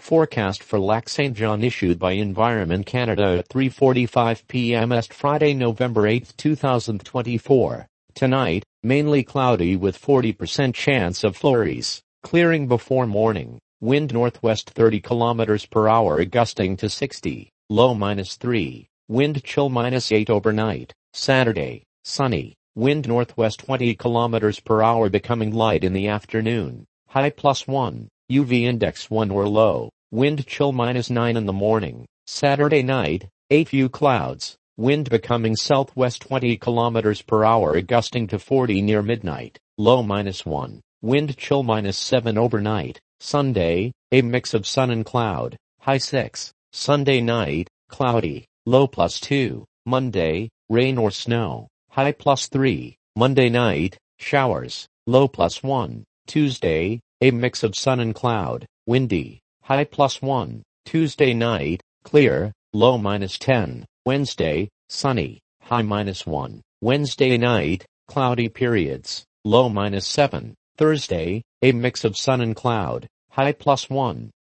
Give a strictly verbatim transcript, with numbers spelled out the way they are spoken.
Forecast for Lac Saint Jean issued by Environment Canada at three forty-five p m Est Friday, November eighth, two thousand twenty-four. Tonight, mainly cloudy with forty percent chance of flurries, clearing before morning. Wind northwest thirty kilometers per hour gusting to sixty, low minus three. Wind chill minus eight overnight. Saturday, sunny. Wind northwest twenty kilometers per hour becoming light in the afternoon. High plus one. U V index one or low. Wind chill minus nine in the morning. Saturday night, a few clouds. Wind becoming southwest twenty kilometers per hour gusting to forty near midnight. Low minus one. Wind chill minus seven overnight. Sunday, a mix of sun and cloud. High six. Sunday night, cloudy. Low plus two. Monday, rain or snow. High plus three. Monday night, showers. Low plus one. Tuesday, a mix of sun and cloud. Windy. High plus one. Tuesday night, clear. Low minus ten. Wednesday, sunny. High minus one. Wednesday night, cloudy periods. Low minus seven. Thursday, a mix of sun and cloud. High plus one.